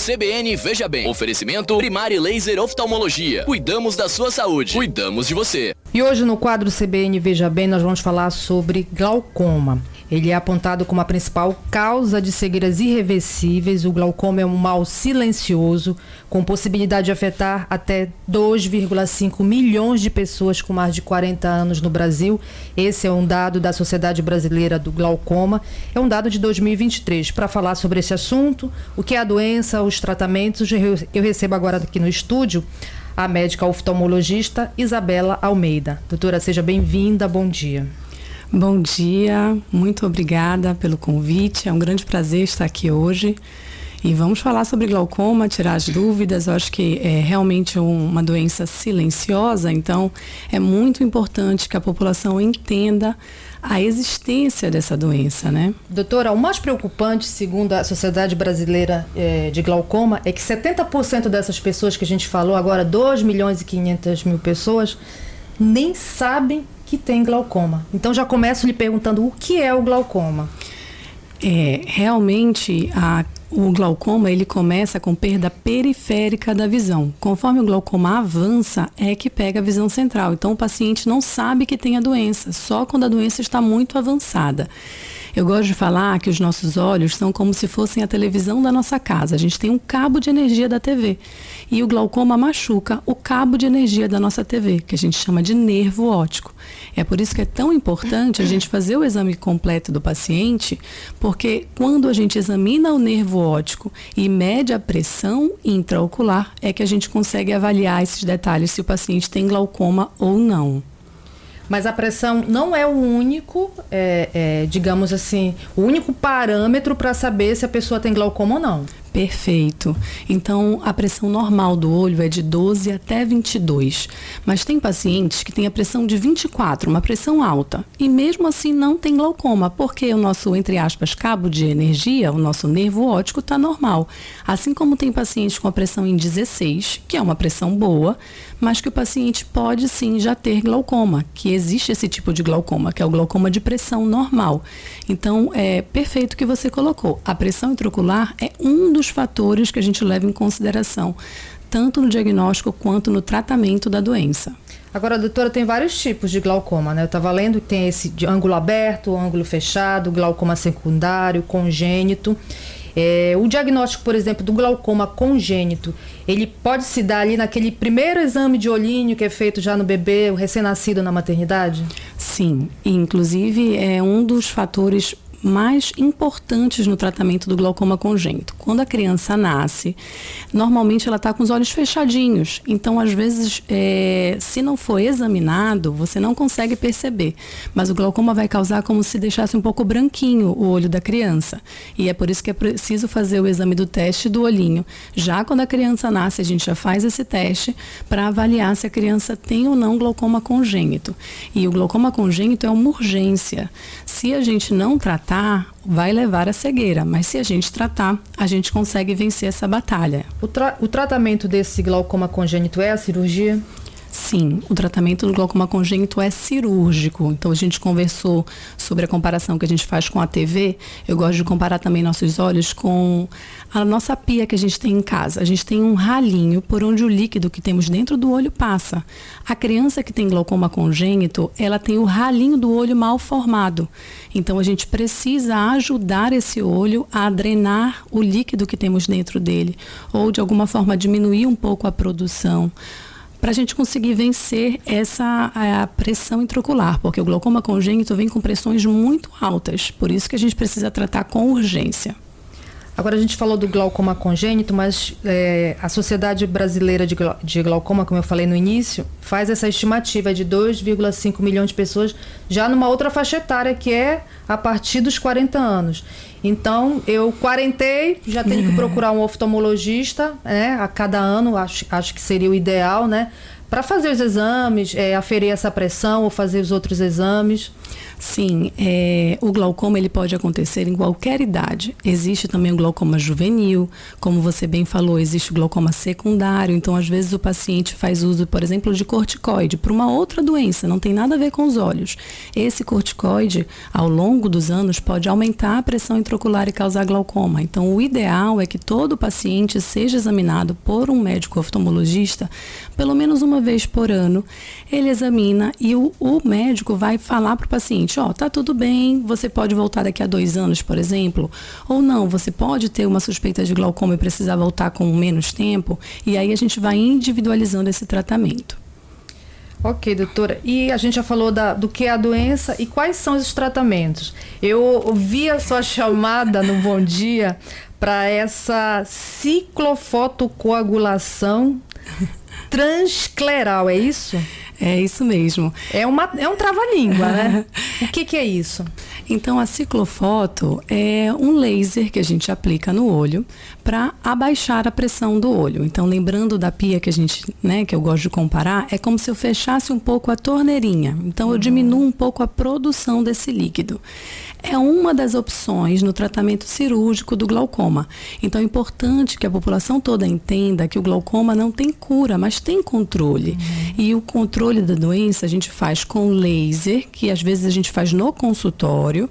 CBN Veja Bem. Oferecimento Primari Laser Oftalmologia. Cuidamos da sua saúde. Cuidamos de você. E hoje no quadro CBN Veja Bem nós vamos falar sobre glaucoma. Ele é apontado como a principal causa de cegueiras irreversíveis. O glaucoma é um mal silencioso, com possibilidade de afetar até 2,5 milhões de pessoas com mais de 40 anos no Brasil. Esse é um dado da Sociedade Brasileira do Glaucoma. É um dado de 2023. Para falar sobre esse assunto, o que é a doença, os tratamentos, eu recebo agora aqui no estúdio a médica oftalmologista Isabela Almeida. Doutora, seja bem-vinda, bom dia. Bom dia, muito obrigada pelo convite, é um grande prazer estar aqui hoje e vamos falar sobre glaucoma, tirar as dúvidas. Eu acho que é realmente uma doença silenciosa, então é muito importante que a população entenda a existência dessa doença, né? Doutora, o mais preocupante, segundo a Sociedade Brasileira de Glaucoma, é que 70% dessas pessoas que a gente falou agora, 2.500.000 pessoas, nem sabem que tem glaucoma. Então já começo lhe perguntando o que é o glaucoma. Realmente o glaucoma ele começa com perda periférica da visão. Conforme o glaucoma avança é que pega a visão central. Então o paciente não sabe que tem a doença, só quando a doença está muito avançada. Eu gosto de falar que os nossos olhos são como se fossem a televisão da nossa casa. A gente tem um cabo de energia da TV. E o glaucoma machuca o cabo de energia da nossa TV, que a gente chama de nervo óptico. É por isso que é tão importante a gente fazer o exame completo do paciente, porque quando a gente examina o nervo óptico e mede a pressão intraocular, é que a gente consegue avaliar esses detalhes, se o paciente tem glaucoma ou não. Mas a pressão não é o único, digamos assim, o único parâmetro para saber se a pessoa tem glaucoma ou não. Perfeito. Então, a pressão normal do olho é de 12 até 22. Mas tem pacientes que têm a pressão de 24, uma pressão alta. E mesmo assim não tem glaucoma, porque o nosso, entre aspas, cabo de energia, o nosso nervo óptico está normal. Assim como tem pacientes com a pressão em 16, que é uma pressão boa, mas que o paciente pode sim já ter glaucoma, que existe esse tipo de glaucoma, que é o glaucoma de pressão normal. Então, é perfeito o que você colocou. A pressão intraocular é um dos fatores que a gente leva em consideração, tanto no diagnóstico quanto no tratamento da doença. Agora, doutora, tem vários tipos de glaucoma, né? Eu estava lendo que tem esse de ângulo aberto, ângulo fechado, glaucoma secundário, congênito. O diagnóstico, por exemplo, do glaucoma congênito, ele pode se dar ali naquele primeiro exame de olhinho que é feito já no bebê, o recém-nascido na maternidade? Sim, inclusive é um dos fatores mais importantes no tratamento do glaucoma congênito. Quando a criança nasce, normalmente ela está com os olhos fechadinhos. Então, às vezes, se não for examinado, você não consegue perceber. Mas o glaucoma vai causar como se deixasse um pouco branquinho o olho da criança. E é por isso que é preciso fazer o exame do teste do olhinho. Já quando a criança nasce, a gente já faz esse teste para avaliar se a criança tem ou não glaucoma congênito. E o glaucoma congênito é uma urgência. Se a gente não tratar, vai levar à cegueira, mas se a gente tratar, a gente consegue vencer essa batalha. O tratamento desse glaucoma congênito é a cirurgia? Sim, o tratamento do glaucoma congênito é cirúrgico. Então, a gente conversou sobre a comparação que a gente faz com a TV. Eu gosto de comparar também nossos olhos com a nossa pia que a gente tem em casa. A gente tem um ralinho por onde o líquido que temos dentro do olho passa. A criança que tem glaucoma congênito, ela tem o ralinho do olho mal formado. Então, a gente precisa ajudar esse olho a drenar o líquido que temos dentro dele, ou de alguma forma diminuir um pouco a produção, para a gente conseguir vencer a pressão intraocular, porque o glaucoma congênito vem com pressões muito altas, por isso que a gente precisa tratar com urgência. Agora, a gente falou do glaucoma congênito, mas a Sociedade Brasileira de Glaucoma, como eu falei no início, faz essa estimativa de 2,5 milhões de pessoas já numa outra faixa etária, que é a partir dos 40 anos. Então, eu quarentei, já tenho que procurar um oftalmologista, a cada ano, acho que seria o ideal, né? para fazer os exames, aferir essa pressão ou fazer os outros exames? Sim, o glaucoma ele pode acontecer em qualquer idade. Existe também o glaucoma juvenil, como você bem falou, existe o glaucoma secundário. Então, às vezes, o paciente faz uso, por exemplo, de corticoide para uma outra doença, não tem nada a ver com os olhos. Esse corticoide, ao longo dos anos, pode aumentar a pressão intraocular e causar glaucoma. Então, o ideal é que todo paciente seja examinado por um médico oftalmologista pelo menos uma vez por ano. Ele examina e o médico vai falar para o paciente: tá tudo bem, você pode voltar daqui a 2 anos, por exemplo, ou não, você pode ter uma suspeita de glaucoma e precisar voltar com menos tempo, e aí a gente vai individualizando esse tratamento. Ok, doutora. E a gente já falou do que é a doença e quais são os tratamentos. Eu ouvi a sua chamada no Bom Dia para essa ciclofotocoagulação transcleral, é isso? É isso mesmo. É um trava-língua, né? O que é isso? Então, a ciclofoto é um laser que a gente aplica no olho para abaixar a pressão do olho. Então, lembrando da pia que a gente, que eu gosto de comparar, é como se eu fechasse um pouco a torneirinha. Então, eu diminuo um pouco a produção desse líquido. É uma das opções no tratamento cirúrgico do glaucoma. Então, é importante que a população toda entenda que o glaucoma não tem cura, mas tem controle. E o controle da doença a gente faz com laser, que às vezes a gente faz no consultório,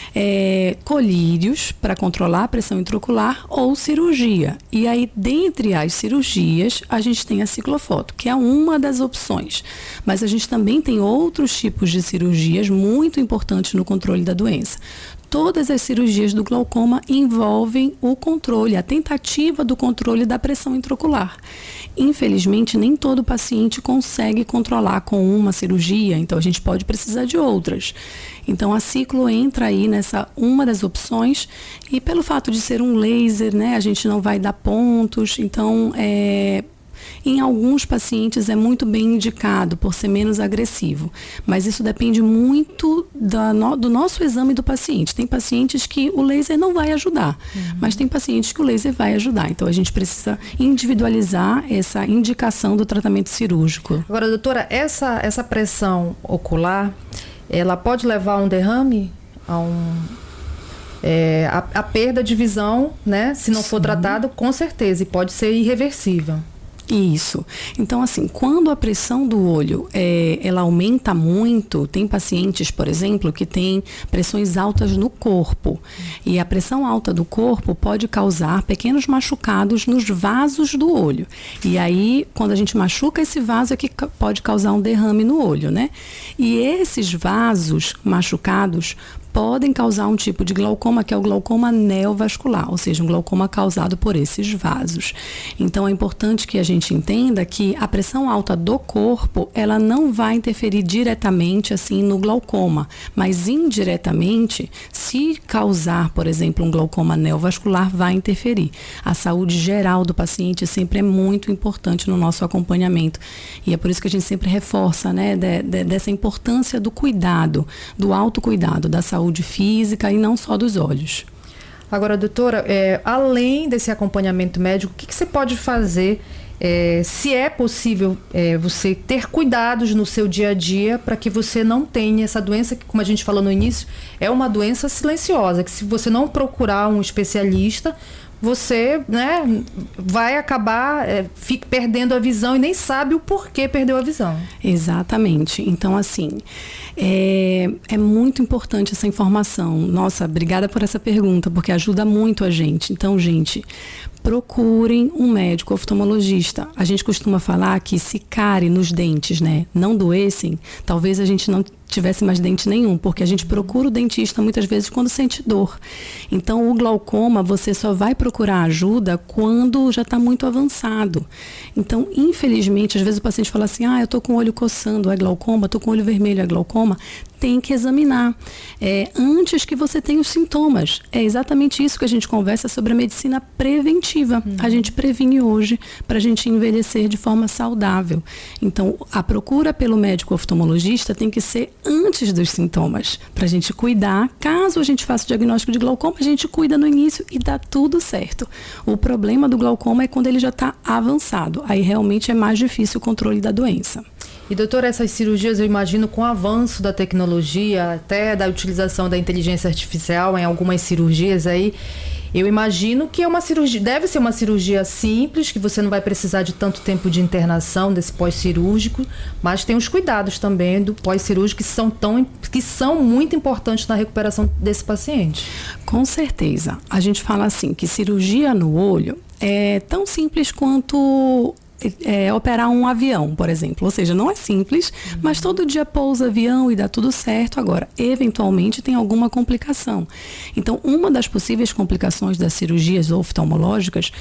colírios para controlar a pressão intraocular ou cirurgia. E aí, dentre as cirurgias, a gente tem a ciclofoto, que é uma das opções. Mas a gente também tem outros tipos de cirurgias muito importantes no controle da doença. Todas as cirurgias do glaucoma envolvem o controle, a tentativa do controle da pressão intraocular. Infelizmente, nem todo paciente consegue controlar com uma cirurgia, então a gente pode precisar de outras. Então, a ciclo entra aí nessa uma das opções, e pelo fato de ser um laser, a gente não vai dar pontos, então em alguns pacientes é muito bem indicado por ser menos agressivo, mas isso depende muito do nosso exame do paciente. Tem pacientes que o laser não vai ajudar, mas tem pacientes que o laser vai ajudar. Então a gente precisa individualizar essa indicação do tratamento cirúrgico. Agora, doutora, essa pressão ocular, ela pode levar a um derrame, a perda de visão, se não for tratado, com certeza, e pode ser irreversível. Isso. Então, assim, quando a pressão do olho ela aumenta muito, tem pacientes, por exemplo, que têm pressões altas no corpo. E a pressão alta do corpo pode causar pequenos machucados nos vasos do olho. E aí, quando a gente machuca esse vaso, é que pode causar um derrame no olho, E esses vasos machucados podem causar um tipo de glaucoma, que é o glaucoma neovascular, ou seja, um glaucoma causado por esses vasos. Então, é importante que a gente entenda que a pressão alta do corpo, ela não vai interferir diretamente, assim, no glaucoma, mas indiretamente, se causar, por exemplo, um glaucoma neovascular, vai interferir. A saúde geral do paciente sempre é muito importante no nosso acompanhamento, e é por isso que a gente sempre reforça, dessa importância do cuidado, do autocuidado, da saúde física e não só dos olhos. Agora, doutora, além desse acompanhamento médico, o que você pode fazer, se é possível você ter cuidados no seu dia a dia para que você não tenha essa doença, que, como a gente falou no início, é uma doença silenciosa, que se você não procurar um especialista, você vai acabar perdendo a visão e nem sabe o porquê perdeu a visão. Exatamente. Então, assim, é muito importante essa informação. Nossa, obrigada por essa pergunta, porque ajuda muito a gente. Então, gente, procurem um médico oftalmologista. A gente costuma falar que se cárie nos dentes, não doessem, talvez a gente não tivesse mais dente nenhum, porque a gente procura o dentista muitas vezes quando sente dor. Então, o glaucoma, você só vai procurar ajuda quando já está muito avançado. Então, infelizmente, às vezes o paciente fala assim: eu estou com o olho coçando, é glaucoma, estou com o olho vermelho, é glaucoma. glaucoma, tem que examinar antes que você tenha os sintomas. É exatamente isso que a gente conversa sobre a medicina preventiva. A gente previne hoje para a gente envelhecer de forma saudável. Então, a procura pelo médico oftalmologista tem que ser antes dos sintomas, para a gente cuidar. Caso a gente faça o diagnóstico de glaucoma, a gente cuida no início e dá tudo certo. O problema do glaucoma é quando ele já está avançado. Aí realmente é mais difícil o controle da doença. E doutora, essas cirurgias, eu imagino, com o avanço da tecnologia, até da utilização da inteligência artificial em algumas cirurgias aí, eu imagino que é uma cirurgia, deve ser uma cirurgia simples, que você não vai precisar de tanto tempo de internação desse pós-cirúrgico, mas tem os cuidados também do pós-cirúrgico que são muito importantes na recuperação desse paciente. Com certeza. A gente fala assim, que cirurgia no olho é tão simples quanto operar um avião, por exemplo. Ou seja, não é simples, mas todo dia pousa avião e dá tudo certo. Agora, eventualmente tem alguma complicação. Então, uma das possíveis complicações das cirurgias oftalmológicas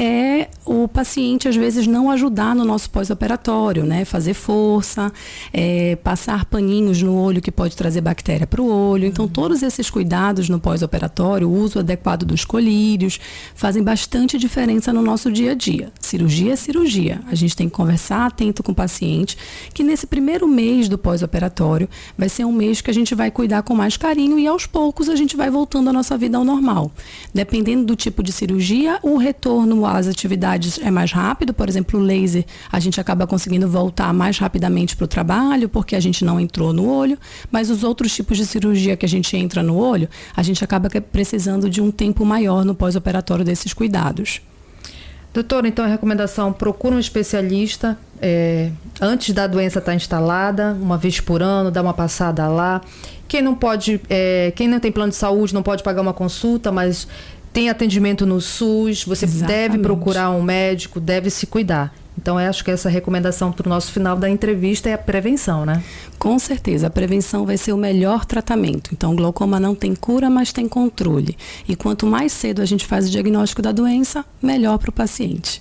é o paciente, às vezes, não ajudar no nosso pós-operatório, né? Fazer força, passar paninhos no olho que pode trazer bactéria para o olho. Então, todos esses cuidados no pós-operatório, o uso adequado dos colírios, fazem bastante diferença no nosso dia a dia. Cirurgia é cirurgia. A gente tem que conversar atento com o paciente, que nesse primeiro mês do pós-operatório vai ser um mês que a gente vai cuidar com mais carinho e aos poucos a gente vai voltando à nossa vida ao normal. Dependendo do tipo de cirurgia, o retorno às atividades é mais rápido. Por exemplo, o laser, a gente acaba conseguindo voltar mais rapidamente para o trabalho, porque a gente não entrou no olho, mas os outros tipos de cirurgia que a gente entra no olho, a gente acaba precisando de um tempo maior no pós-operatório desses cuidados. Doutora, então a recomendação, procura um especialista antes da doença estar instalada, uma vez por ano, dá uma passada lá. Quem não tem plano de saúde não pode pagar uma consulta, mas tem atendimento no SUS, você deve procurar um médico, deve se cuidar. Então, eu acho que essa recomendação para o nosso final da entrevista é a prevenção, né? Com certeza, a prevenção vai ser o melhor tratamento. Então, o glaucoma não tem cura, mas tem controle. E quanto mais cedo a gente faz o diagnóstico da doença, melhor para o paciente.